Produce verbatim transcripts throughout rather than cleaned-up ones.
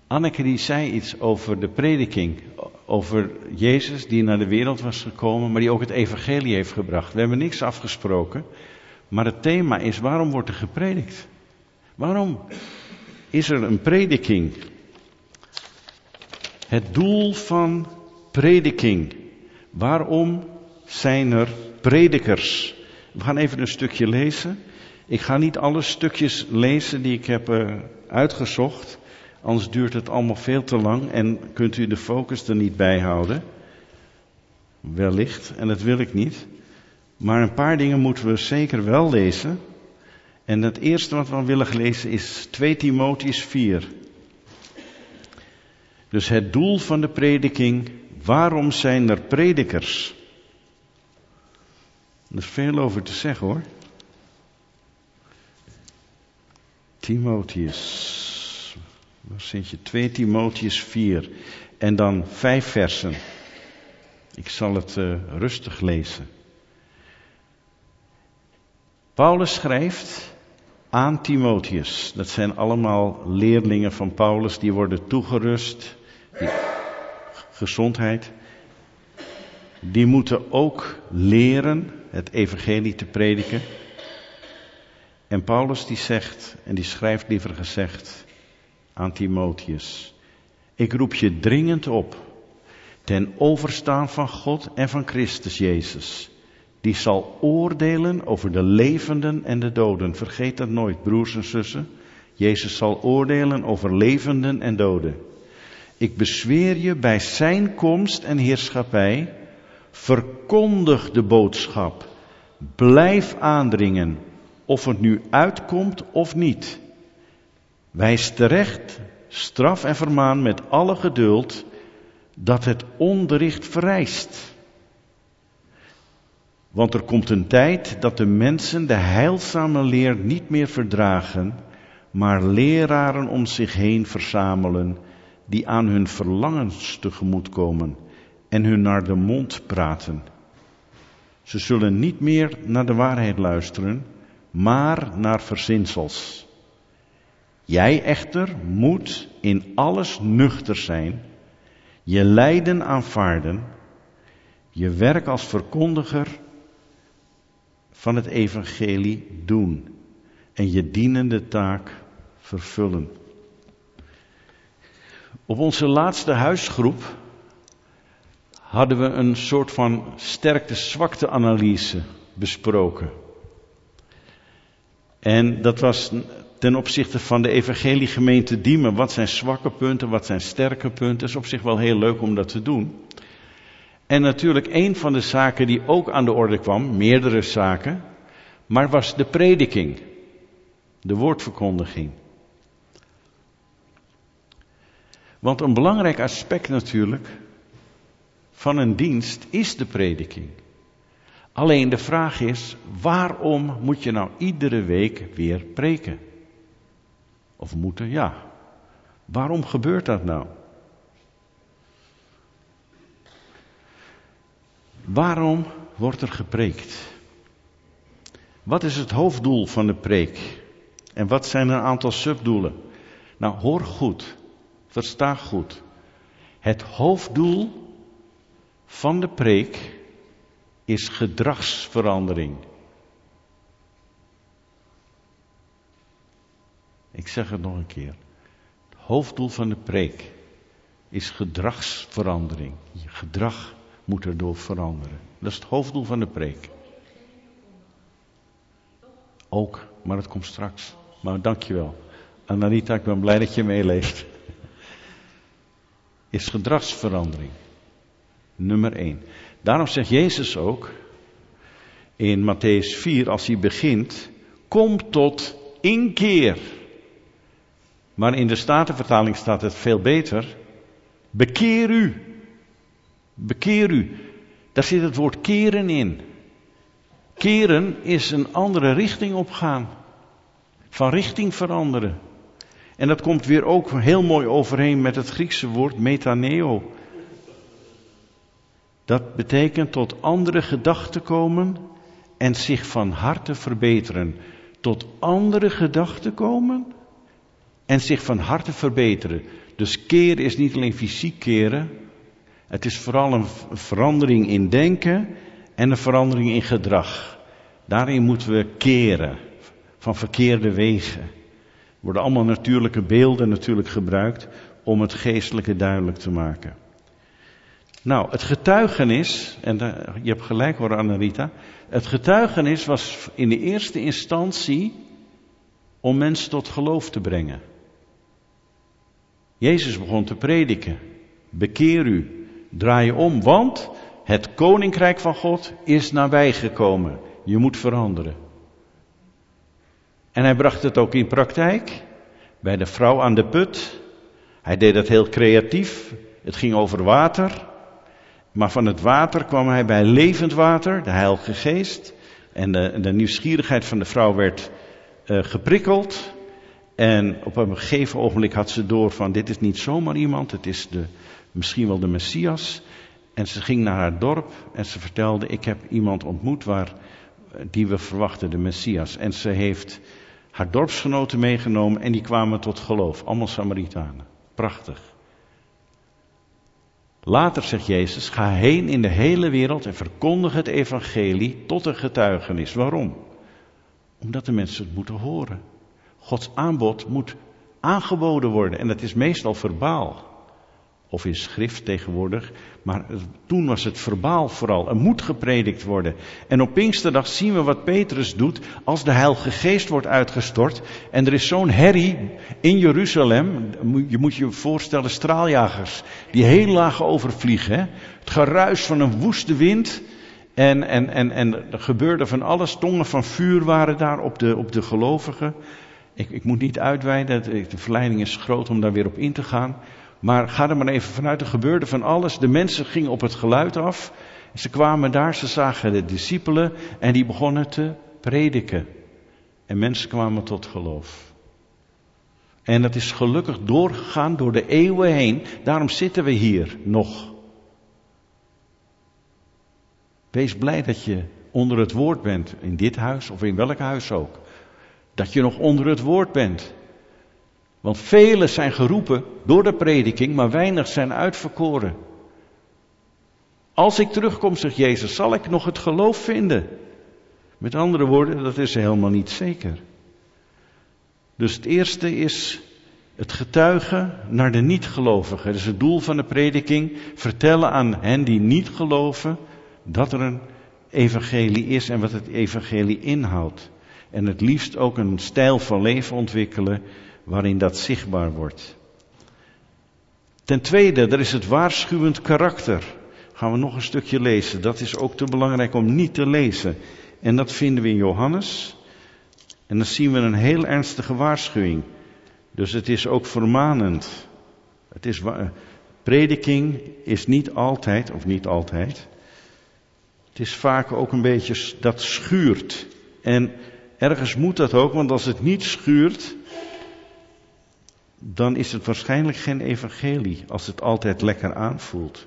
Anneke die zei iets over de prediking, over Jezus die naar de wereld was gekomen, maar die ook het evangelie heeft gebracht. We hebben niks afgesproken, maar het thema is: waarom wordt er gepredikt? Waarom is er een prediking? Het doel van prediking. Waarom zijn er predikers? We gaan even een stukje lezen. Ik ga niet alle stukjes lezen die ik heb uh, uitgezocht. Anders duurt het allemaal veel te lang en kunt u de focus er niet bij houden. Wellicht, en dat wil ik niet. Maar een paar dingen moeten we zeker wel lezen. En het eerste wat we willen lezen is twee Timotheüs vier. Dus het doel van de prediking: waarom zijn er predikers? Er is veel over te zeggen hoor. Timotheus. Waar zit je? twee Timotheüs vier. En dan vijf versen. Ik zal het uh, rustig lezen. Paulus schrijft aan Timotheus. Dat zijn allemaal leerlingen van Paulus. Die worden toegerust. Die, gezondheid. Die moeten ook leren het evangelie te prediken. En Paulus die zegt, en die schrijft liever gezegd aan Timotheus: ik roep je dringend op, ten overstaan van God en van Christus Jezus, die zal oordelen over de levenden en de doden. Vergeet dat nooit, broers en zussen. Jezus zal oordelen over levenden en doden. Ik bezweer je bij zijn komst en heerschappij, verkondig de boodschap, blijf aandringen, of het nu uitkomt of niet. Wijs terecht, straf en vermaan met alle geduld, dat het onderricht vereist. Want er komt een tijd dat de mensen de heilzame leer niet meer verdragen, maar leraren om zich heen verzamelen, die aan hun verlangens tegemoetkomen en hun naar de mond praten. Ze zullen niet meer naar de waarheid luisteren, maar naar verzinsels. Jij echter moet in alles nuchter zijn, je lijden aanvaarden, je werk als verkondiger van het evangelie doen en je dienende taak vervullen. Op onze laatste huisgroep hadden we een soort van sterkte-zwakte-analyse besproken. En dat was ten opzichte van de evangeliegemeente Diemen. Wat zijn zwakke punten, wat zijn sterke punten? Het is op zich wel heel leuk om dat te doen. En natuurlijk een van de zaken die ook aan de orde kwam, meerdere zaken, maar was de prediking. De woordverkondiging. Want een belangrijk aspect natuurlijk van een dienst is de prediking. Alleen de vraag is, waarom moet je nou iedere week weer preken? Of moeten, ja. Waarom gebeurt dat nou? Waarom wordt er gepreekt? Wat is het hoofddoel van de preek? En wat zijn een aantal subdoelen? Nou, hoor goed. Versta goed. Het hoofddoel van de preek is gedragsverandering. Ik zeg het nog een keer. Het hoofddoel van de preek is gedragsverandering. Je gedrag moet erdoor veranderen. Dat is het hoofddoel van de preek. Ook, maar dat komt straks. Maar dankjewel. Anarita, ik ben blij dat je meeleest. Is gedragsverandering. Nummer één. Daarom zegt Jezus ook in Matthäus vier, als hij begint, kom tot inkeer. Maar in de Statenvertaling staat het veel beter. Bekeer u. Bekeer u. Daar zit het woord keren in. Keren is een andere richting opgaan. Van richting veranderen. En dat komt weer ook heel mooi overeen met het Griekse woord metaneo. Dat betekent tot andere gedachten komen en zich van harte verbeteren. Tot andere gedachten komen en zich van harte verbeteren. Dus keren is niet alleen fysiek keren. Het is vooral een verandering in denken en een verandering in gedrag. Daarin moeten we keren van verkeerde wegen. Er worden allemaal natuurlijke beelden natuurlijk gebruikt om het geestelijke duidelijk te maken. Nou, het getuigenis, en je hebt gelijk hoor Anna-Rita, het getuigenis was in de eerste instantie om mensen tot geloof te brengen. Jezus begon te prediken. Bekeer u, draai je om, want het koninkrijk van God is nabijgekomen. Je moet veranderen. En hij bracht het ook in praktijk. Bij de vrouw aan de put. Hij deed dat heel creatief. Het ging over water. Maar van het water kwam hij bij levend water, de Heilige Geest. En de, de nieuwsgierigheid van de vrouw werd uh, geprikkeld. En op een gegeven ogenblik had ze door van dit is niet zomaar iemand, het is de, misschien wel de Messias. En ze ging naar haar dorp en ze vertelde, ik heb iemand ontmoet waar, die we verwachten, de Messias. En ze heeft haar dorpsgenoten meegenomen en die kwamen tot geloof. Allemaal Samaritanen. Prachtig. Later zegt Jezus, ga heen in de hele wereld en verkondig het evangelie tot een getuigenis. Waarom? Omdat de mensen het moeten horen. Gods aanbod moet aangeboden worden en dat is meestal verbaal. Of in schrift tegenwoordig, maar toen was het verbaal vooral. Er moet gepredikt worden. En op Pinksterdag zien we wat Petrus doet als de Heilige Geest wordt uitgestort. En er is zo'n herrie in Jeruzalem. Je moet je voorstellen, straaljagers die heel laag overvliegen. Hè? Het geruis van een woeste wind. En, en, en, en er gebeurde van alles. Tongen van vuur waren daar op de, op de gelovigen. Ik, ik moet niet uitweiden, de verleiding is groot om daar weer op in te gaan. Maar ga er maar even vanuit, er gebeurde van alles. De mensen gingen op het geluid af. Ze kwamen daar, ze zagen de discipelen en die begonnen te prediken. En mensen kwamen tot geloof. En dat is gelukkig doorgegaan door de eeuwen heen. Daarom zitten we hier nog. Wees blij dat je onder het woord bent, in dit huis of in welk huis ook. Dat je nog onder het woord bent. Want velen zijn geroepen door de prediking, maar weinig zijn uitverkoren. Als ik terugkom, zegt Jezus, zal ik nog het geloof vinden? Met andere woorden, dat is helemaal niet zeker. Dus het eerste is het getuigen naar de niet-gelovigen. Dat is het doel van de prediking. Vertellen aan hen die niet geloven dat er een evangelie is en wat het evangelie inhoudt. En het liefst ook een stijl van leven ontwikkelen waarin dat zichtbaar wordt. Ten tweede, er is het waarschuwend karakter. Gaan we nog een stukje lezen. Dat is ook te belangrijk om niet te lezen. En dat vinden we in Johannes. En dan zien we een heel ernstige waarschuwing. Dus het is ook vermanend. Het is, prediking is niet altijd, of niet altijd. Het is vaak ook een beetje, dat schuurt. En ergens moet dat ook, want als het niet schuurt, dan is het waarschijnlijk geen evangelie, als het altijd lekker aanvoelt.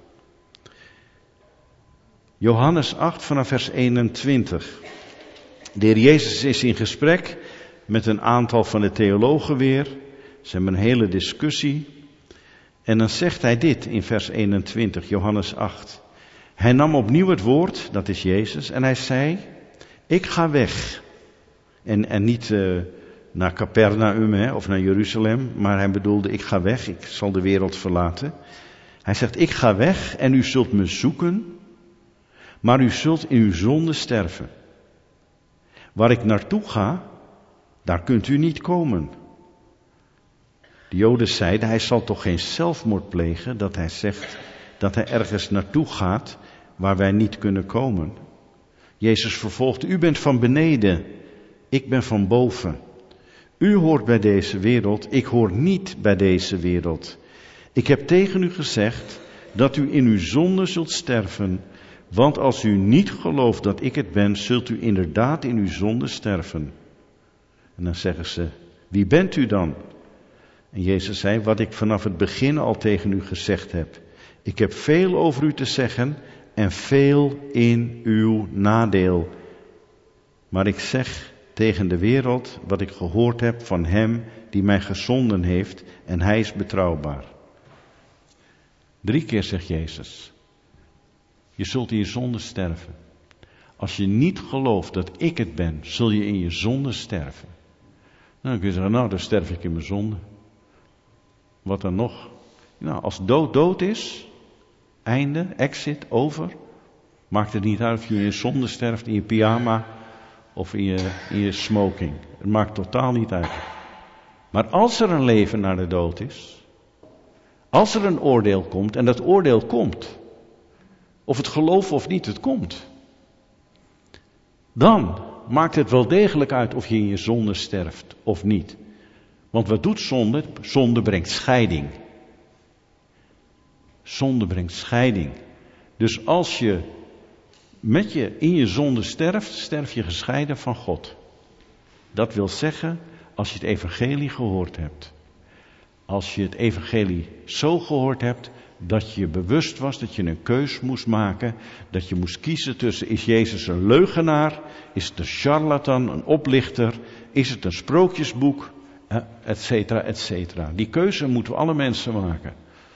Johannes acht vanaf vers eenentwintig. De Heer Jezus is in gesprek met een aantal van de theologen weer. Ze hebben een hele discussie. En dan zegt hij dit in vers eenentwintig, Johannes acht. Hij nam opnieuw het woord, dat is Jezus, en hij zei, ik ga weg. En, en niet uh, naar Capernaum hè, of naar Jeruzalem, maar hij bedoelde, ik ga weg, ik zal de wereld verlaten. Hij zegt, ik ga weg en u zult me zoeken, maar u zult in uw zonde sterven. Waar ik naartoe ga, daar kunt u niet komen. De Joden zeiden, hij zal toch geen zelfmoord plegen, dat hij zegt dat hij ergens naartoe gaat waar wij niet kunnen komen. Jezus vervolgt, u bent van beneden, ik ben van boven. U hoort bij deze wereld, ik hoor niet bij deze wereld. Ik heb tegen u gezegd dat u in uw zonde zult sterven, want als u niet gelooft dat ik het ben, zult u inderdaad in uw zonde sterven. En dan zeggen ze, wie bent u dan? En Jezus zei, wat ik vanaf het begin al tegen u gezegd heb. Ik heb veel over u te zeggen en veel in uw nadeel. Maar ik zeg tegen de wereld wat ik gehoord heb van hem die mij gezonden heeft en hij is betrouwbaar. Drie keer zegt Jezus, je zult in je zonde sterven. Als je niet gelooft dat ik het ben, zul je in je zonde sterven. Nou, dan kun je zeggen, nou, dan sterf ik in mijn zonde. Wat dan nog? Nou, als dood dood is, einde, exit, over, maakt het niet uit of je in je zonde sterft, in je pyjama of in je, in je smoking. Het maakt totaal niet uit. Maar als er een leven na de dood is, als er een oordeel komt, en dat oordeel komt, of het geloof of niet, het komt, dan maakt het wel degelijk uit of je in je zonde sterft of niet. Want wat doet zonde? Zonde brengt scheiding. Zonde brengt scheiding. Dus als je met je in je zonde sterft, sterf je gescheiden van God. Dat wil zeggen, als je het evangelie gehoord hebt. Als je het evangelie zo gehoord hebt, dat je bewust was dat je een keus moest maken. Dat je moest kiezen tussen, is Jezus een leugenaar? Is het een charlatan, een oplichter? Is het een sprookjesboek? Et cetera, et cetera. Die keuze moeten we alle mensen maken.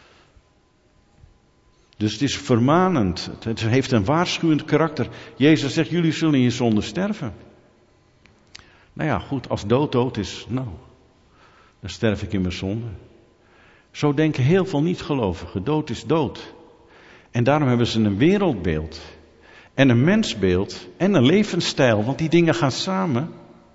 Dus het is vermanend. Het heeft een waarschuwend karakter. Jezus zegt, jullie zullen in je zonde sterven. Nou ja, goed, als dood dood is, nou, dan sterf ik in mijn zonde. Zo denken heel veel niet-gelovigen. Dood is dood. En daarom hebben ze een wereldbeeld. En een mensbeeld. En een levensstijl. Want die dingen gaan samen.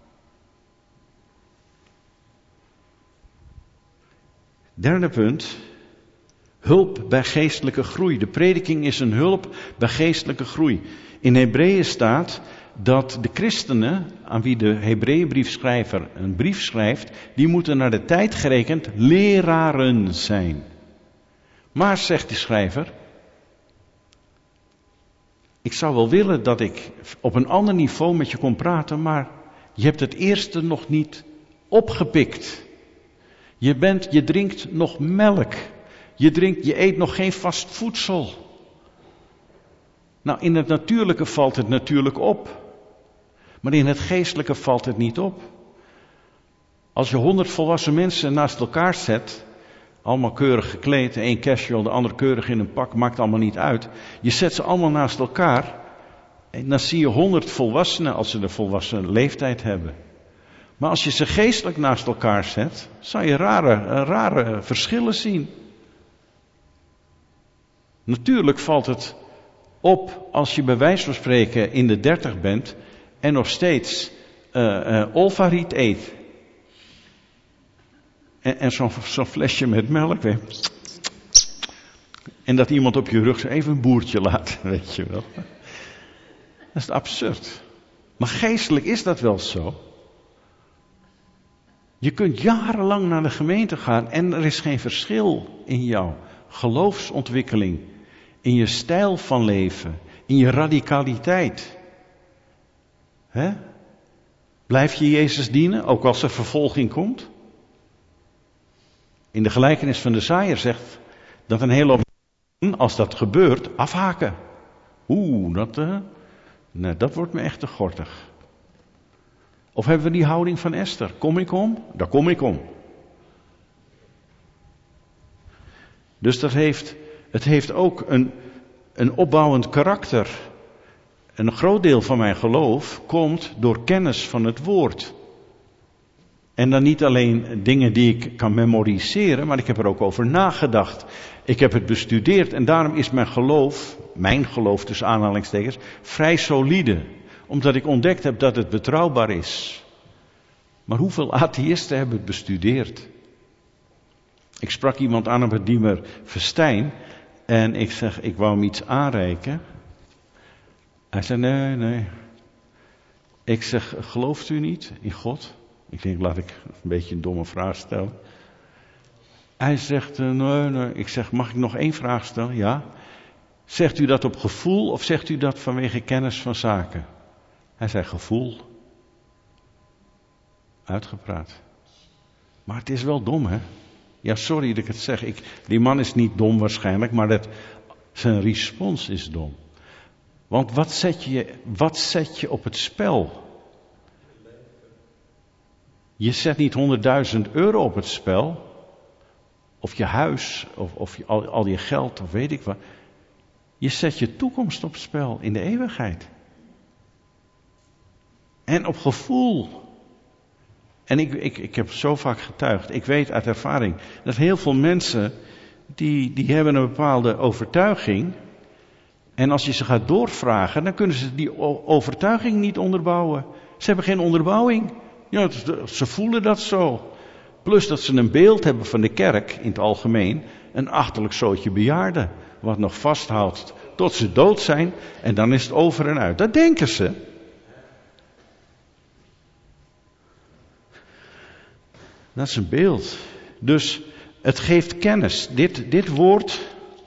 Derde punt. Hulp bij geestelijke groei. De prediking is een hulp bij geestelijke groei. In Hebreeën staat dat de christenen, aan wie de Hebreeënbriefschrijver een brief schrijft, die moeten naar de tijd gerekend leraren zijn. Maar, zegt de schrijver, ik zou wel willen dat ik op een ander niveau met je kon praten, maar je hebt het eerste nog niet opgepikt. Je bent, je drinkt nog melk. Je drinkt, je eet nog geen vast voedsel. Nou, in het natuurlijke valt het natuurlijk op. Maar in het geestelijke valt het niet op. Als je honderd volwassen mensen naast elkaar zet, allemaal keurig gekleed, de een casual, de ander keurig in een pak, maakt allemaal niet uit. Je zet ze allemaal naast elkaar en dan zie je honderd volwassenen als ze de volwassen leeftijd hebben. Maar als je ze geestelijk naast elkaar zet, zou je rare, rare verschillen zien. Natuurlijk valt het op als je bij wijze van spreken in de dertig bent en nog steeds uh, uh, olfariet eet. En, en zo'n, zo'n flesje met melk. Weet. En dat iemand op je rug even een boertje laat, weet je wel. Dat is absurd. Maar geestelijk is dat wel zo. Je kunt jarenlang naar de gemeente gaan en er is geen verschil in jouw geloofsontwikkeling, in je stijl van leven, in je radicaliteit. Hè? Blijf je Jezus dienen, ook als er vervolging komt? In de gelijkenis van de zaaier zegt dat een hele hoop mensen, als dat gebeurt, afhaken. Oeh, dat, uh, nee, dat wordt me echt te gortig. Of hebben we die houding van Esther? Kom ik om? Daar kom ik om. Dus dat heeft, het heeft ook een, een opbouwend karakter. Een groot deel van mijn geloof komt door kennis van het woord. En dan niet alleen dingen die ik kan memoriseren, maar ik heb er ook over nagedacht. Ik heb het bestudeerd en daarom is mijn geloof, mijn geloof tussen aanhalingstekens, vrij solide. Omdat ik ontdekt heb dat het betrouwbaar is. Maar hoeveel atheïsten hebben het bestudeerd? Ik sprak iemand aan op het Diemer Festijn en ik zeg, ik wou hem iets aanreiken. Hij zei, nee, nee. Ik zeg, gelooft u niet in God? Ik denk, laat ik een beetje een domme vraag stellen. Hij zegt, nee, nee. Ik zeg, mag ik nog één vraag stellen? Ja. Zegt u dat op gevoel of zegt u dat vanwege kennis van zaken? Hij zei, gevoel. Uitgepraat. Maar het is wel dom, hè? Ja, sorry dat ik het zeg. Ik, die man is niet dom waarschijnlijk, maar dat, zijn respons is dom. Want wat zet je, wat zet je op het spel? Je zet niet honderdduizend euro op het spel. Of je huis, of, of je, al, al je geld, of weet ik wat. Je zet je toekomst op het spel in de eeuwigheid. En op gevoel. En ik, ik, ik heb zo vaak getuigd. Ik weet uit ervaring dat heel veel mensen, die, die hebben een bepaalde overtuiging. En als je ze gaat doorvragen, dan kunnen ze die overtuiging niet onderbouwen. Ze hebben geen onderbouwing. Ja, ze voelen dat zo. Plus dat ze een beeld hebben van de kerk in het algemeen. Een achterlijk zootje bejaarden. Wat nog vasthoudt tot ze dood zijn. En dan is het over en uit. Dat denken ze. Dat is een beeld. Dus het geeft kennis. Dit, dit woord.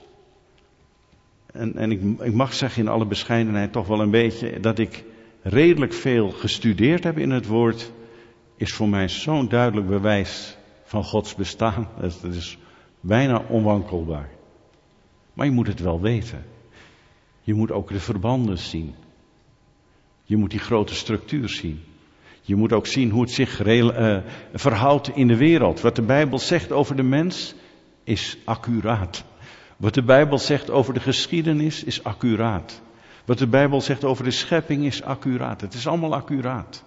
En, en ik, ik mag zeggen in alle bescheidenheid toch wel een beetje. Dat ik redelijk veel gestudeerd heb in het woord. Is voor mij zo'n duidelijk bewijs van Gods bestaan. Dat is bijna onwankelbaar. Maar je moet het wel weten. Je moet ook de verbanden zien. Je moet die grote structuur zien. Je moet ook zien hoe het zich gereel, uh, verhoudt in de wereld. Wat de Bijbel zegt over de mens is accuraat. Wat de Bijbel zegt over de geschiedenis is accuraat. Wat de Bijbel zegt over de schepping is accuraat. Het is allemaal accuraat.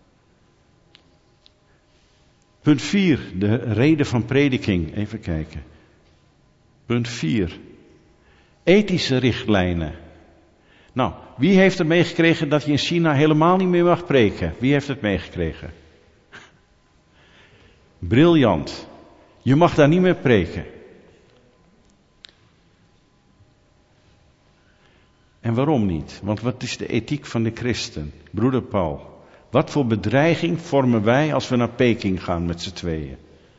Punt vier, de reden van prediking. Even kijken. Punt vier. Ethische richtlijnen. Nou, wie heeft er meegekregen dat je in China helemaal niet meer mag preken? Wie heeft het meegekregen? Briljant. Je mag daar niet meer preken. En waarom niet? Want wat is de ethiek van de christen? Broeder Paul. Wat voor bedreiging vormen wij als we naar Peking gaan met z'n tweeën?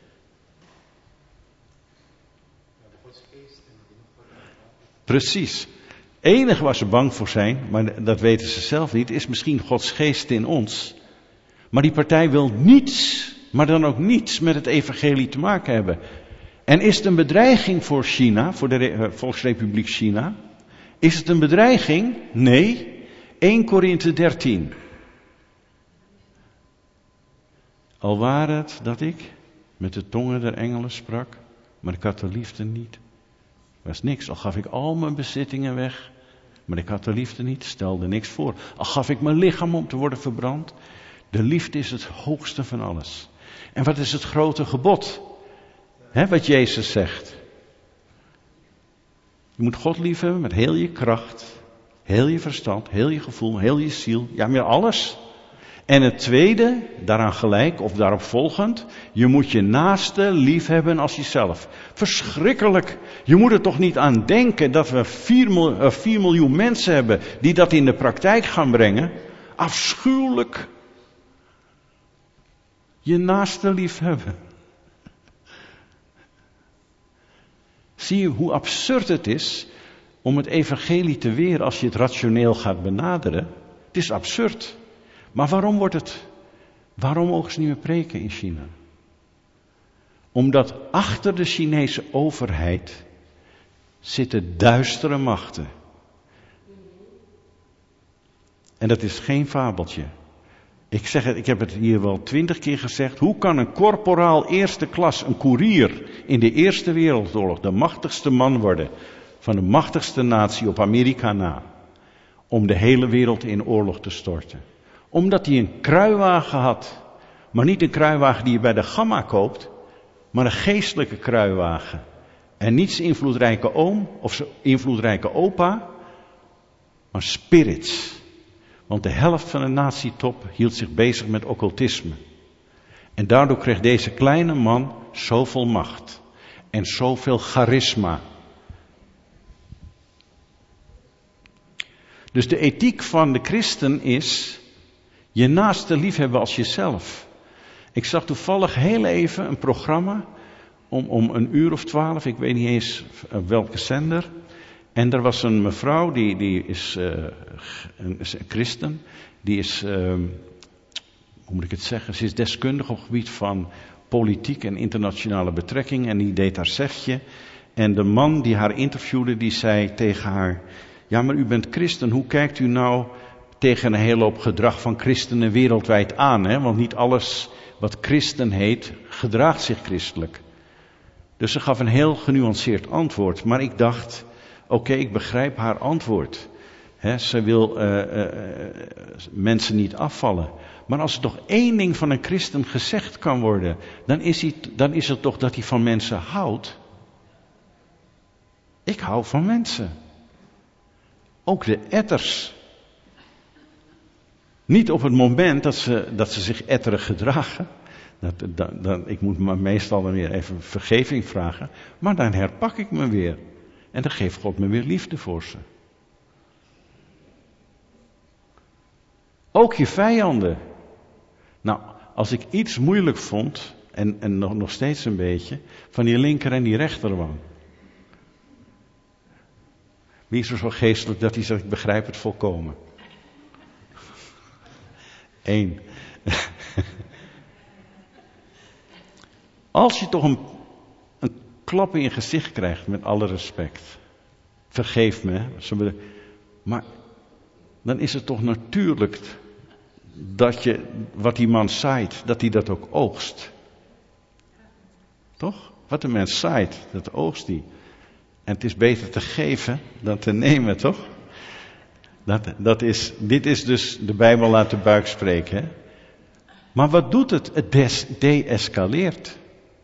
Precies. Het enige waar ze bang voor zijn, maar dat weten ze zelf niet, is misschien Gods geest in ons. Maar die partij wil niets, maar dan ook niets met het evangelie te maken hebben. En is het een bedreiging voor China, voor de Volksrepubliek China? Is het een bedreiging? Nee. Eerste Korinthe dertien. Al ware het dat ik met de tongen der engelen sprak, maar ik had de liefde niet. Was niks, al gaf ik al mijn bezittingen weg, maar ik had de liefde niet, stelde niks voor. Al gaf ik mijn lichaam om te worden verbrand, de liefde is het hoogste van alles. En wat is het grote gebod? He, wat Jezus zegt. Je moet God lief hebben met heel je kracht, heel je verstand, heel je gevoel, heel je ziel, ja met alles. En het tweede, daaraan gelijk of daarop volgend, je moet je naaste lief hebben als jezelf. Verschrikkelijk. Je moet er toch niet aan denken dat we vier miljoen mensen hebben die dat in de praktijk gaan brengen. Afschuwelijk. Je naaste lief hebben. Zie je hoe absurd het is om het evangelie te weren als je het rationeel gaat benaderen? Het is absurd. Maar waarom wordt het, waarom mogen ze niet meer preken in China? Omdat achter de Chinese overheid zitten duistere machten. En dat is geen fabeltje. Ik zeg het, ik heb het hier wel twintig keer gezegd. Hoe kan een korporaal eerste klas, een koerier in de Eerste Wereldoorlog, de machtigste man worden van de machtigste natie op Amerika na, om de hele wereld in oorlog te storten? Omdat hij een kruiwagen had. Maar niet een kruiwagen die je bij de Gamma koopt. Maar een geestelijke kruiwagen. En niet zijn invloedrijke oom of zijn invloedrijke opa. Maar spirits. Want de helft van de nazietop hield zich bezig met occultisme. En daardoor kreeg deze kleine man zoveel macht. En zoveel charisma. Dus de ethiek van de christen is je naaste liefhebben als jezelf. Ik zag toevallig heel even een programma om, om een uur of twaalf, ik weet niet eens op welke zender. En er was een mevrouw, die, die is, uh, een, is een christen, die is, uh, hoe moet ik het zeggen, ze is deskundig op het gebied van politiek en internationale betrekking en die deed haar zegje. En de man die haar interviewde, die zei tegen haar, ja maar u bent christen, hoe kijkt u nou tegen een hele hoop gedrag van christenen wereldwijd aan, hè? Want niet alles wat christen heet, gedraagt zich christelijk. Dus ze gaf een heel genuanceerd antwoord. Maar ik dacht, oké, okay, ik begrijp haar antwoord. He, ze wil uh, uh, mensen niet afvallen. Maar als er toch één ding van een christen gezegd kan worden, dan is, hij, dan is het toch dat hij van mensen houdt. Ik hou van mensen. Ook de etters. Niet op het moment dat ze, dat ze zich etterig gedragen. Dat, dat, dat, ik moet me meestal dan weer even vergeving vragen. Maar dan herpak ik me weer. En dan geeft God me weer liefde voor ze. Ook je vijanden. Nou, als ik iets moeilijk vond, en, en nog, nog steeds een beetje, van die linker en die rechterwang. Wie is er zo geestelijk dat hij zegt, ik begrijp het volkomen. Eén. Als je toch een, een klap in je gezicht krijgt, met alle respect. Vergeef me, hè, maar dan is het toch natuurlijk dat je, wat die man zaait, dat hij dat ook oogst. Toch? Wat de mens zaait, dat oogst hij. En het is beter te geven dan te nemen, toch? Dat, dat is, dit is dus de Bijbel laat de buik spreken. Hè? Maar wat doet het? Het des, de-escaleert.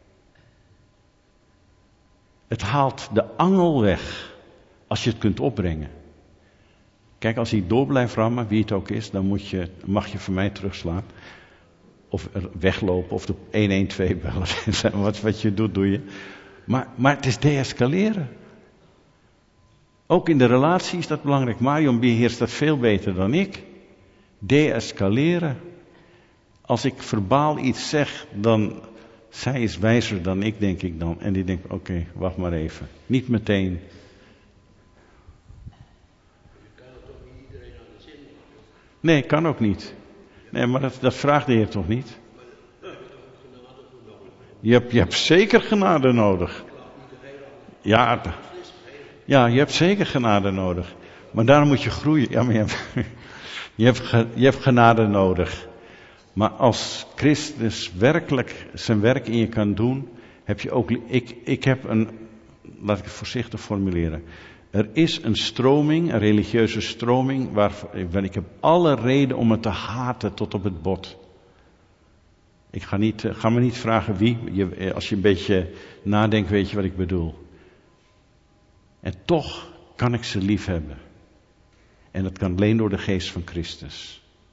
Het haalt de angel weg, als je het kunt opbrengen. Kijk, als hij door blijft rammen, wie het ook is, dan moet je, mag je voor mij terugslaan. Of weglopen, of de een een twee bellen. wat, wat je doet, doe je. Maar, maar het is de-escaleren. Ook in de relatie is dat belangrijk. Marion beheerst dat veel beter dan ik. De-escaleren. Als ik verbaal iets zeg, dan... Zij is wijzer dan ik, denk ik dan. En die denkt, oké, okay, wacht maar even. Niet meteen. Je kan het toch niet iedereen aan de zin maken? Nee, kan ook niet. Nee, maar dat, dat vraagt de Heer toch niet? Maar je hebt toch genade voor nodig? Je hebt, je hebt zeker genade nodig. Ja, ja, je hebt zeker genade nodig. Maar daarom moet je groeien. Ja, maar je hebt, je hebt, je hebt genade nodig. Maar als Christus werkelijk zijn werk in je kan doen, heb je ook... Ik, ik heb een... Laat ik het voorzichtig formuleren. Er is een stroming, een religieuze stroming, waar, waar ik heb alle reden om het te haten tot op het bot. Ik ga, niet, ga me niet vragen wie. Je, als je een beetje nadenkt, weet je wat ik bedoel. En toch kan ik ze lief hebben. En dat kan alleen door de geest van Christus.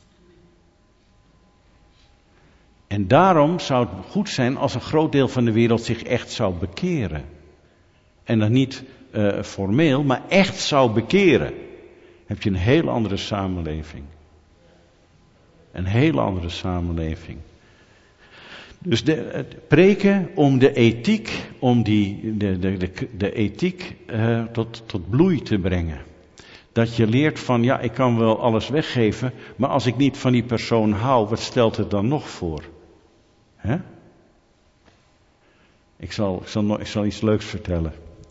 En daarom zou het goed zijn als een groot deel van de wereld zich echt zou bekeren. En dan niet uh, formeel, maar echt zou bekeren. Heb je een hele andere samenleving. Een hele andere samenleving. Dus de, het preken om de ethiek, om die, de, de, de, de ethiek uh, tot, tot bloei te brengen. Dat je leert van, ja, ik kan wel alles weggeven, maar als ik niet van die persoon hou, wat stelt het dan nog voor? Hè? Ik zal, ik zal, ik zal iets leuks vertellen.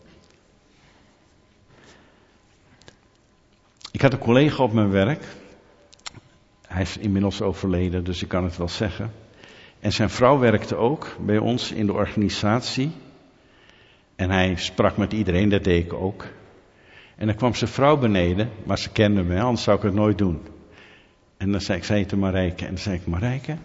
Ik had een collega op mijn werk. Hij is inmiddels overleden, dus ik kan het wel zeggen. En zijn vrouw werkte ook bij ons in de organisatie. En hij sprak met iedereen, dat deed ik ook. En dan kwam zijn vrouw beneden, maar ze kende me, anders zou ik het nooit doen. En dan zei ik, zei te Marijke, en dan zei ik, Marijke,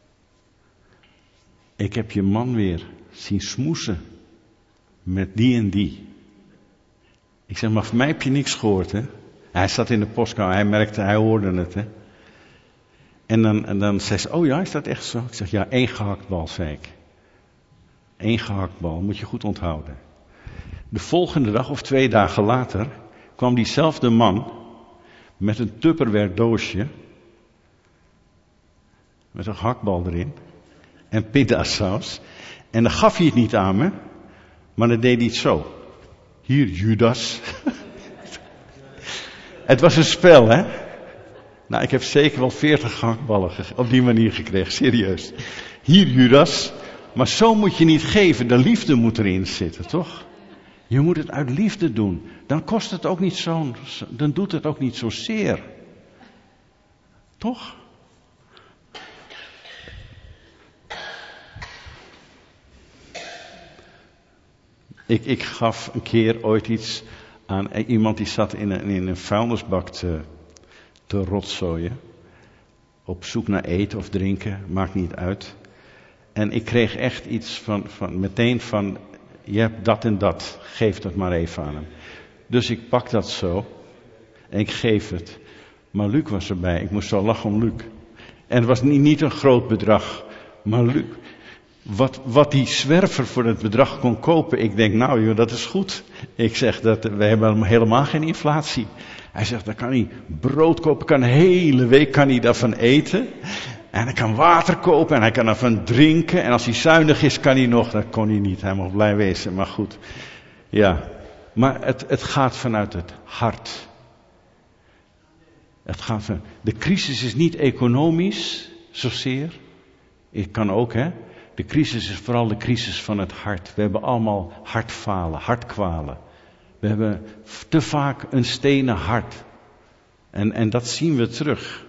ik heb je man weer zien smoesen met die en die. Ik zeg, maar van mij heb je niks gehoord, hè? Hij zat in de postkamer, hij merkte, hij hoorde het, hè? En dan, en dan zei ze, oh ja, is dat echt zo? Ik zeg, ja, één gehaktbal, zei ik. Eén gehaktbal, moet je goed onthouden. De volgende dag of twee dagen later kwam diezelfde man met een Tupperware doosje met een gehaktbal erin en pindasaus. En dan gaf hij het niet aan me, maar dan deed hij het zo. Hier, Judas. Het was een spel, hè? Nou, ik heb zeker wel veertig gehaktballen ge- op die manier gekregen, serieus. Hier, Judas. Maar zo moet je niet geven, de liefde moet erin zitten, toch? Je moet het uit liefde doen. Dan kost het ook niet zo, dan doet het ook niet zo zeer. Ik, ik gaf een keer ooit iets aan iemand die zat in een, in een vuilnisbak te, te rotzooien. Op zoek naar eten of drinken, maakt niet uit. En ik kreeg echt iets van, van meteen van, je hebt dat en dat, geef dat maar even aan hem. Dus ik pak dat zo en ik geef het. Maar Luc was erbij, ik moest zo lachen om Luc. En het was niet, niet een groot bedrag, maar Luc, wat, wat die zwerver voor het bedrag kon kopen, ik denk nou joh, dat is goed. Ik zeg, dat, we hebben helemaal geen inflatie. Hij zegt, dan kan hij brood kopen, kan een hele week kan hij daarvan eten. En hij kan water kopen en hij kan ervan drinken. En als hij zuinig is, kan hij nog, dat kon hij niet, hij mocht blij wezen, maar goed. Ja, maar het, het gaat vanuit het hart. Het gaat van, de crisis is niet economisch, zozeer. Het kan ook, hè. De crisis is vooral de crisis van het hart. We hebben allemaal hartfalen, hartkwalen. We hebben te vaak een stenen hart. En, en dat zien we terug.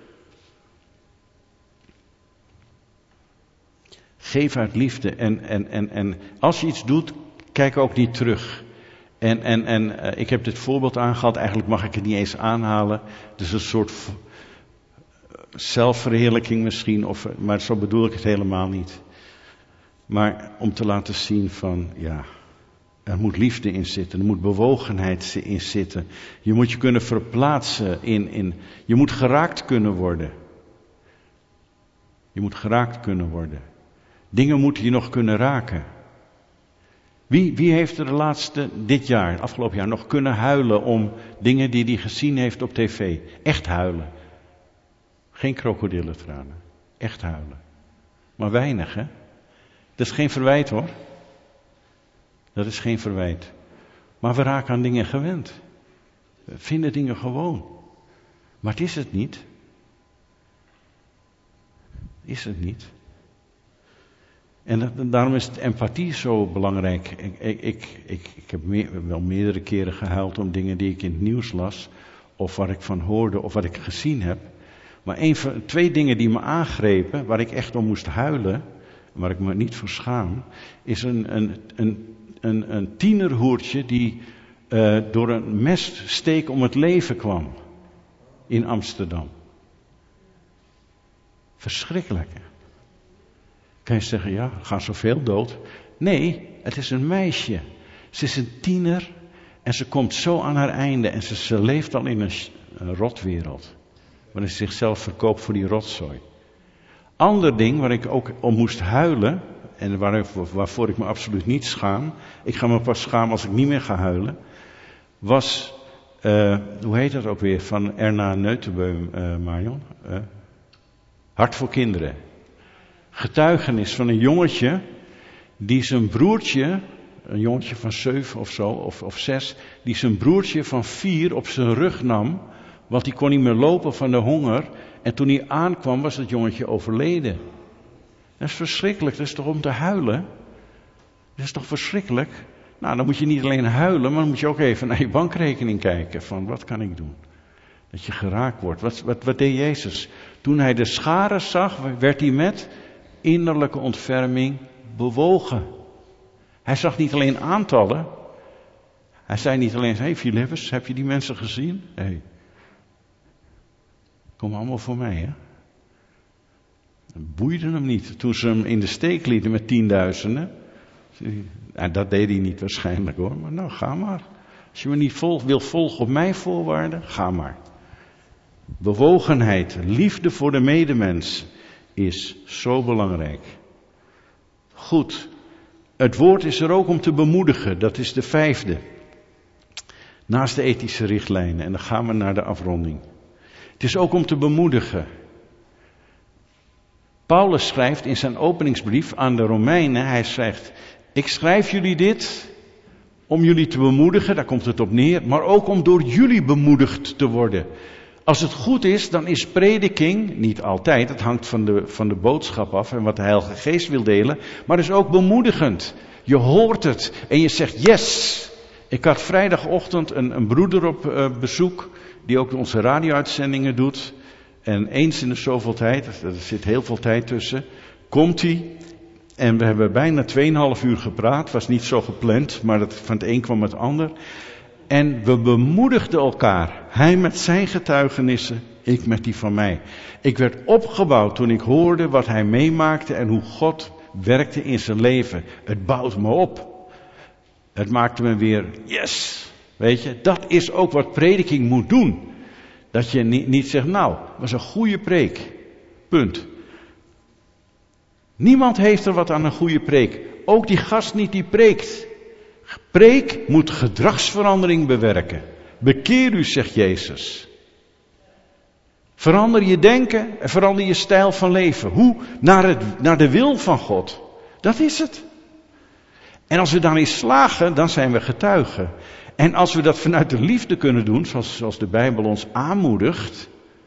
Geef uit liefde. En, en, en, en als je iets doet, kijk ook niet terug. En, en, en uh, ik heb dit voorbeeld aangehaald. Eigenlijk mag ik het niet eens aanhalen. Het is een soort v- zelfverheerlijking misschien. Of, maar zo bedoel ik het helemaal niet. Maar om te laten zien van, ja, er moet liefde in zitten. Er moet bewogenheid in zitten. Je moet je kunnen verplaatsen in, in, je moet geraakt kunnen worden. Je moet geraakt kunnen worden. Dingen moeten je nog kunnen raken. Wie, wie heeft er de laatste, dit jaar, afgelopen jaar, nog kunnen huilen om dingen die hij gezien heeft op tv? Echt huilen. Geen krokodillentranen. Echt huilen. Maar weinig, hè? Dat is geen verwijt, hoor. Dat is geen verwijt. Maar we raken aan dingen gewend. We vinden dingen gewoon. Maar het is het niet. Is het niet. En dat, daarom is het empathie zo belangrijk. Ik, ik, ik, ik, ik heb meer, wel meerdere keren gehuild om dingen die ik in het nieuws las. Of waar ik van hoorde, of wat ik gezien heb. Maar een van, twee dingen die me aangrepen, waar ik echt om moest huilen, waar ik me niet voor schaam, is een, een, een, een, een tienerhoertje die uh, door een messteek om het leven kwam. In Amsterdam. Verschrikkelijk. Kan je zeggen, ja, er gaan zoveel dood. Nee, het is een meisje. Ze is een tiener en ze komt zo aan haar einde. En ze, ze leeft al in een, een rotwereld. Waarin ze zichzelf verkoopt voor die rotzooi. Ander ding waar ik ook om moest huilen. En waar, waarvoor ik me absoluut niet schaam. Ik ga me pas schamen als ik niet meer ga huilen. Was, uh, hoe heet dat ook weer? Van Erna Neutenbeum, uh, Marion. Uh, Hart voor kinderen. Getuigenis van een jongetje die zijn broertje, een jongetje van zeven of zo, of, of zes, die zijn broertje van vier op zijn rug nam, want die kon niet meer lopen van de honger. En toen hij aankwam was het jongetje overleden. Dat is verschrikkelijk, dat is toch om te huilen? Dat is toch verschrikkelijk? Nou, dan moet je niet alleen huilen, maar dan moet je ook even naar je bankrekening kijken, van wat kan ik doen? Dat je geraakt wordt. Wat, wat, wat deed Jezus? Toen hij de scharen zag, werd hij met innerlijke ontferming bewogen. Hij zag niet alleen aantallen. Hij zei niet alleen, hé hey Philippus, heb je die mensen gezien? Hé, hey, kom allemaal voor mij, hè. Het boeide hem niet toen ze hem in de steek lieten met tienduizenden. Nou, dat deed hij niet waarschijnlijk hoor, maar nou ga maar. Als je me niet volg, wil volgen op mijn voorwaarden, ga maar. Bewogenheid, liefde voor de medemens is zo belangrijk. Goed, het woord is er ook om te bemoedigen, dat is de vijfde. Naast de ethische richtlijnen, en dan gaan we naar de afronding. Het is ook om te bemoedigen. Paulus schrijft in zijn openingsbrief aan de Romeinen, hij schrijft, ik schrijf jullie dit om jullie te bemoedigen, daar komt het op neer, maar ook om door jullie bemoedigd te worden. Als het goed is, dan is prediking, niet altijd, het hangt van de, van de boodschap af en wat de Heilige Geest wil delen, maar is ook bemoedigend. Je hoort het en je zegt yes. Ik had vrijdagochtend een, een broeder op uh, bezoek, die ook onze radio-uitzendingen doet. En eens in de zoveel tijd, er zit heel veel tijd tussen, komt hij En we hebben bijna tweeënhalf uur gepraat. Was niet zo gepland, maar het, van het een kwam het ander. En we bemoedigden elkaar. Hij met zijn getuigenissen, ik met die van mij. Ik werd opgebouwd toen ik hoorde wat hij meemaakte en hoe God werkte in zijn leven. Het bouwt me op. Het maakte me weer, yes. Weet je, dat is ook wat prediking moet doen. Dat je niet, niet zegt, nou, het was een goede preek. Punt. Niemand heeft er wat aan een goede preek. Ook die gast niet die preekt. Preek moet gedragsverandering bewerken. Bekeer u, zegt Jezus. Verander je denken en verander je stijl van leven. Hoe? Naar, het, naar de wil van God. Dat is het. En als we daarin slagen, dan zijn we getuigen. En als we dat vanuit de liefde kunnen doen, zoals, zoals de Bijbel ons aanmoedigt,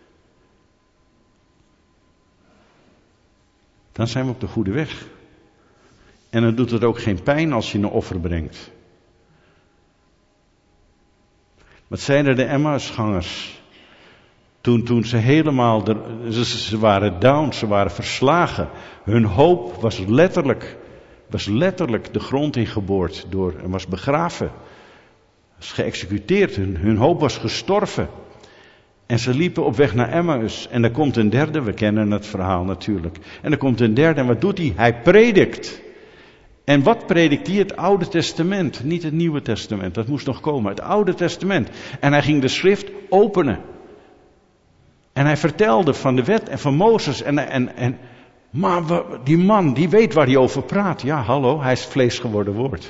dan zijn we op de goede weg. En dan doet het ook geen pijn als je een offer brengt. Wat zeiden de Emmausgangers? Toen, toen ze helemaal, de, ze, ze waren down, ze waren verslagen. Hun hoop was letterlijk, was letterlijk de grond ingeboord door, en was begraven. Was geëxecuteerd, hun, hun hoop was gestorven. En ze liepen op weg naar Emmaus. En er komt een derde, we kennen het verhaal natuurlijk. En er komt een derde, en wat doet hij? Hij predikt. En wat predikt hij? Het Oude Testament, niet het Nieuwe Testament. Dat moest nog komen, het Oude Testament. En hij ging de schrift openen. En hij vertelde van de wet en van Mozes. En, en, en, maar we, die man, die weet waar hij over praat. Ja, hallo, hij is vlees geworden woord.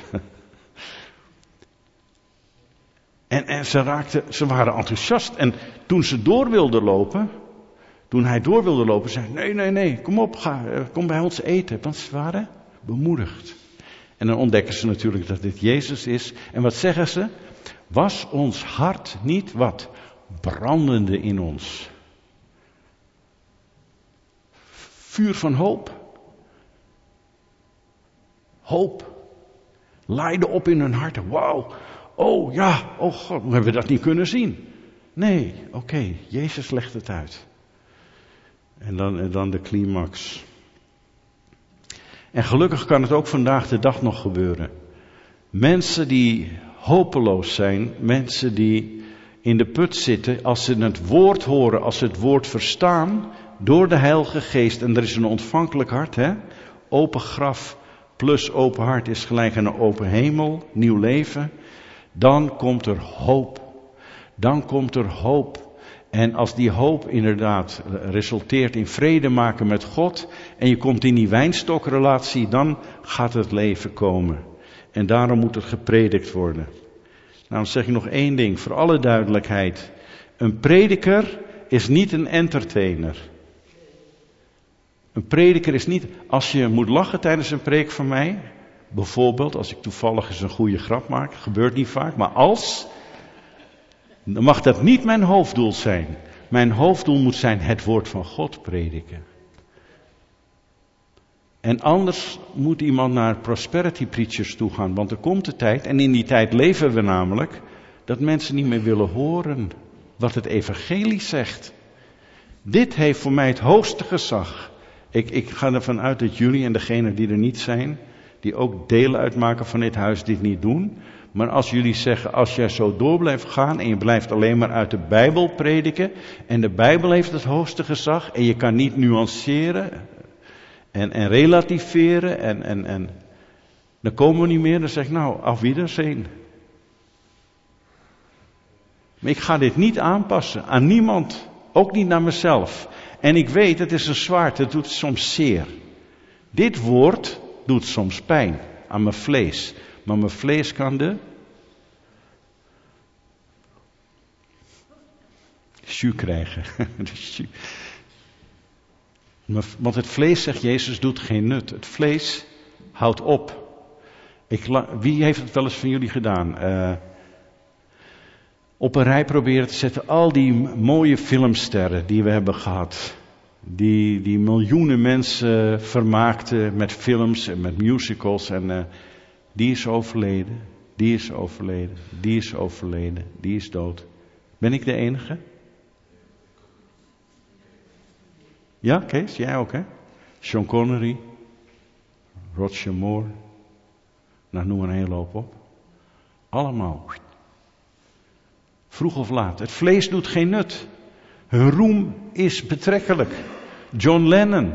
En, en ze, raakten, ze waren enthousiast. En toen ze door wilden lopen, toen hij door wilde lopen, zei hij, nee, nee, nee, kom op, ga, kom bij ons eten. Want ze waren bemoedigd. En dan ontdekken ze natuurlijk dat dit Jezus is. En wat zeggen ze? Was ons hart niet wat? Brandende in ons. Vuur van hoop. Hoop. Laaide op in hun harten. Wauw. Oh ja, oh God, hoe hebben we dat niet kunnen zien? Nee, oké, okay, Jezus legt het uit. En dan, en dan de climax. En gelukkig kan het ook vandaag de dag nog gebeuren. Mensen die hopeloos zijn, mensen die in de put zitten, als ze het woord horen, als ze het woord verstaan, door de Heilige Geest, en er is een ontvankelijk hart, hè? Open graf plus open hart is gelijk aan een open hemel, nieuw leven. Dan komt er hoop. Dan komt er hoop. En als die hoop inderdaad resulteert in vrede maken met God, en je komt in die wijnstokralatie, dan gaat het leven komen. En daarom moet het gepredikt worden. Nou, dan zeg ik nog één ding, voor alle duidelijkheid. Een prediker is niet een entertainer. Een prediker is niet, als je moet lachen tijdens een preek van mij, bijvoorbeeld als ik toevallig eens een goede grap maak, gebeurt niet vaak, maar als, dan mag dat niet mijn hoofddoel zijn. Mijn hoofddoel moet zijn het woord van God prediken. En anders moet iemand naar prosperity preachers toe gaan, want er komt de tijd, en in die tijd leven we namelijk, dat mensen niet meer willen horen wat het evangelie zegt. Dit heeft voor mij het hoogste gezag. Ik, ik ga ervan uit dat jullie en degenen die er niet zijn, die ook deel uitmaken van dit huis, dit niet doen. Maar als jullie zeggen, als jij zo door blijft gaan en je blijft alleen maar uit de Bijbel prediken, en de Bijbel heeft het hoogste gezag, en je kan niet nuanceren en, en relativeren, en, en, en dan komen we niet meer, dan zeg ik nou, auf Wiedersehen. Maar ik ga dit niet aanpassen aan niemand, ook niet naar mezelf. En ik weet, het is een zwaard, het doet soms zeer. Dit woord doet soms pijn aan mijn vlees. Maar mijn vlees kan de jus krijgen. Want het vlees, zegt Jezus, doet geen nut. Het vlees houdt op. Ik, wie heeft het wel eens van jullie gedaan? Uh, op een rij proberen te zetten al die mooie filmsterren die we hebben gehad. Die, die miljoenen mensen vermaakten met films en met musicals. En uh, die is overleden, die is overleden, die is overleden, die is dood. Ben ik de enige? Ja, Kees, jij ook hè? Sean Connery. Roger Moore. Nou, noem er een hele hoop op. Allemaal. Vroeg of laat. Het vlees doet geen nut. Hun roem is betrekkelijk. John Lennon.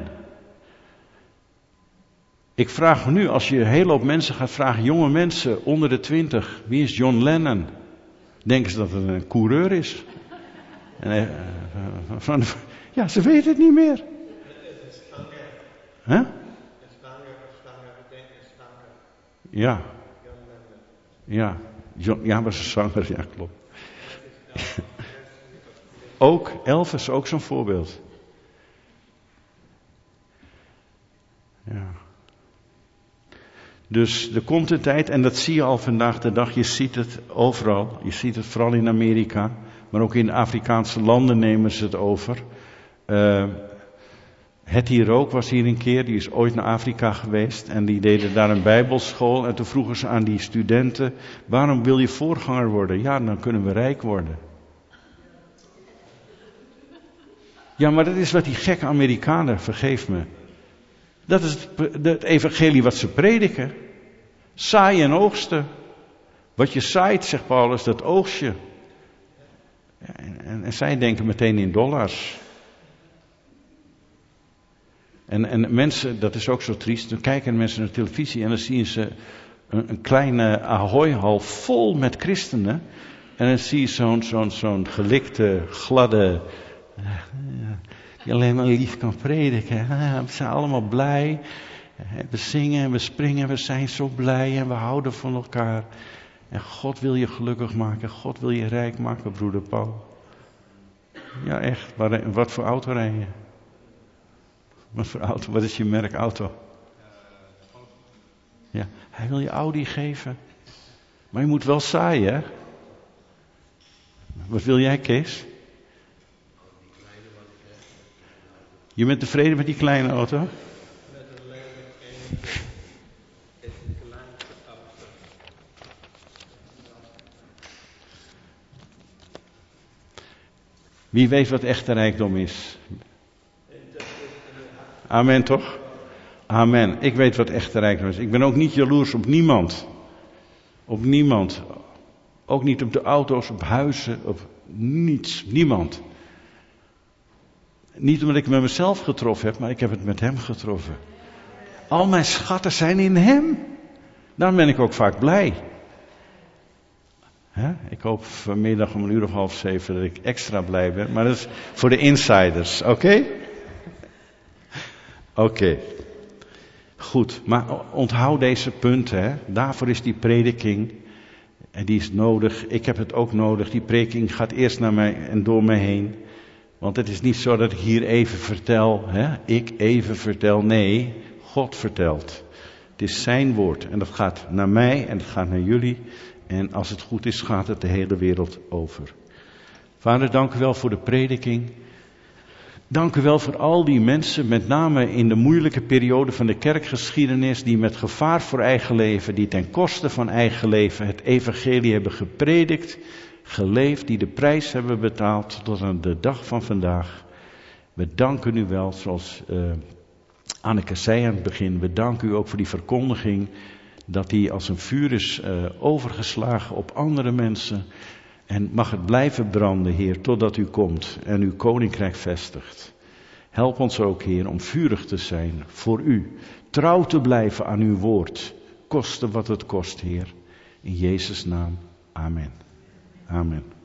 Ik vraag nu, als je een hele hoop mensen gaat vragen, jonge mensen onder de twintig, wie is John Lennon? Denken ze dat het een coureur is? En, uh, van, ja, ze weten het niet meer. Huh? Ja. Ja, John, ja, maar ze zanger, ja, klopt. Ook Elvis, ook zo'n voorbeeld. Ja. Dus er komt een tijd, en dat zie je al vandaag de dag, je ziet het overal. Je ziet het vooral in Amerika, maar ook in de Afrikaanse landen nemen ze het over. Uh, Het hier ook was hier een keer, die is ooit naar Afrika geweest en die deden daar een bijbelschool. En toen vroegen ze aan die studenten, waarom wil je voorganger worden? Ja, dan kunnen we rijk worden. Ja, maar dat is wat die gekke Amerikanen, vergeef me. Dat is het, het evangelie wat ze prediken. Zaaien en oogsten. Wat je zaait, zegt Paulus, dat oogst je. Ja, en, en, en zij denken meteen in dollars. En, en mensen, dat is ook zo triest, dan kijken mensen naar de televisie en dan zien ze een, een kleine Ahoy-hal vol met christenen. En dan zie je zo'n, zo'n, zo'n gelikte, gladde, die alleen maar lief kan prediken. We zijn allemaal blij, we zingen en we springen, we zijn zo blij en we houden van elkaar. En God wil je gelukkig maken, God wil je rijk maken, broeder Paul. Ja echt, wat voor auto rij je? Wat voor auto? Wat is je merk auto? Ja, hij wil je Audi geven. Maar je moet wel zaaien, hè? Wat wil jij, Kees? Je bent tevreden met die kleine auto? Met een lelijk een kleine auto. Wie weet wat echte rijkdom is? Amen, toch? Amen. Ik weet wat echte rijkdom is. Ik ben ook niet jaloers op niemand. Op niemand. Ook niet op de auto's, op huizen, op niets. Niemand. Niet omdat ik met mezelf getroffen heb, maar ik heb het met hem getroffen. Al mijn schatten zijn in hem. Daarom ben ik ook vaak blij. Hè? Ik hoop vanmiddag om een uur of half zeven dat ik extra blij ben. Maar dat is voor de insiders, oké? Okay? Oké, okay. Goed, maar onthoud deze punten, hè? Daarvoor is die prediking, en die is nodig, ik heb het ook nodig, die prediking gaat eerst naar mij en door mij heen. Want het is niet zo dat ik hier even vertel, hè? Ik even vertel, nee, God vertelt. Het is zijn woord en dat gaat naar mij en het gaat naar jullie. En als het goed is, gaat het de hele wereld over. Vader, dank u wel voor de prediking. Dank u wel voor al die mensen, met name in de moeilijke periode van de kerkgeschiedenis, die met gevaar voor eigen leven, die ten koste van eigen leven het evangelie hebben gepredikt, geleefd, die de prijs hebben betaald tot aan de dag van vandaag. We danken u wel, zoals uh, Anneke zei aan het begin, we danken u ook voor die verkondiging, dat die als een vuur is uh, overgeslagen op andere mensen. En mag het blijven branden, Heer, totdat u komt en uw koninkrijk vestigt. Help ons ook, Heer, om vurig te zijn voor u. Trouw te blijven aan uw woord. Koste wat het kost, Heer. In Jezus' naam. Amen. Amen.